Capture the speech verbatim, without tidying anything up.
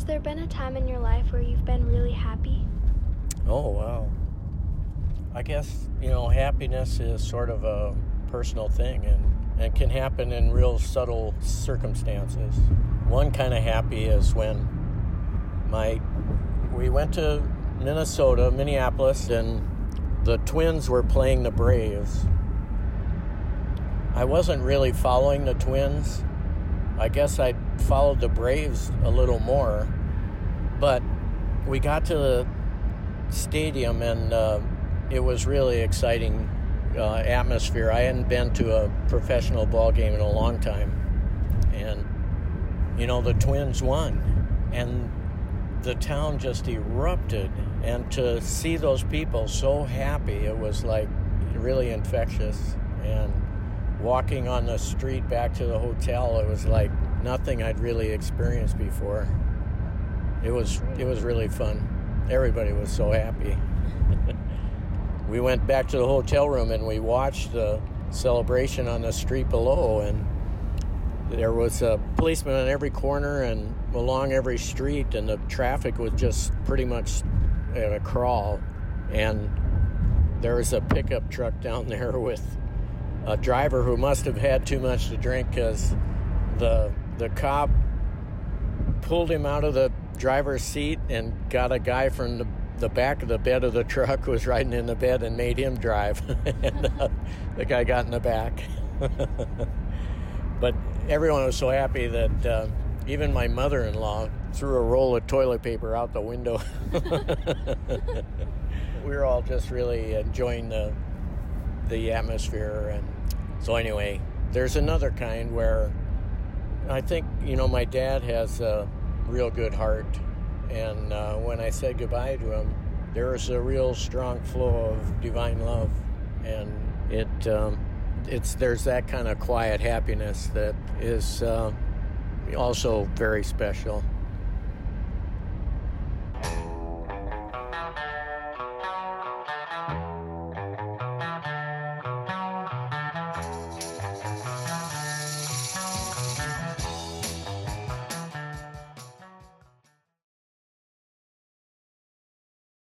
Has there been a time in your life where you've been really happy? Oh, wow. I guess, you know, happiness is sort of a personal thing and, and can happen in real subtle circumstances. One kind of happy is when my we went to Minnesota, Minneapolis, and the Twins were playing the Braves. I wasn't really following the Twins. I guess I followed the Braves a little more. But we got to the stadium, and uh, it was really exciting uh, atmosphere. I hadn't been to a professional ball game in a long time. And, you know, the Twins won. And the town just erupted. And to see those people so happy, it was like really infectious. And walking on the street back to the hotel, it was like nothing I'd really experienced before. It was it was really fun. Everybody was so happy. We went back to the hotel room and we watched the celebration on the street below, and there was a policeman on every corner and along every street, and the traffic was just pretty much at a crawl. And there was a pickup truck down there with a driver who must have had too much to drink, because the the cop pulled him out of the driver's seat and got a guy from the, the back of the bed of the truck who was riding in the bed and made him drive. And uh, the guy got in the back. But everyone was so happy that uh, even my mother-in-law threw a roll of toilet paper out the window. We were all just really enjoying the the atmosphere. And so anyway, there's another kind where I think, you know, my dad has a real good heart, and uh, when I said goodbye to him, there was a real strong flow of divine love, and it um, it's there's that kind of quiet happiness that is uh, also very special.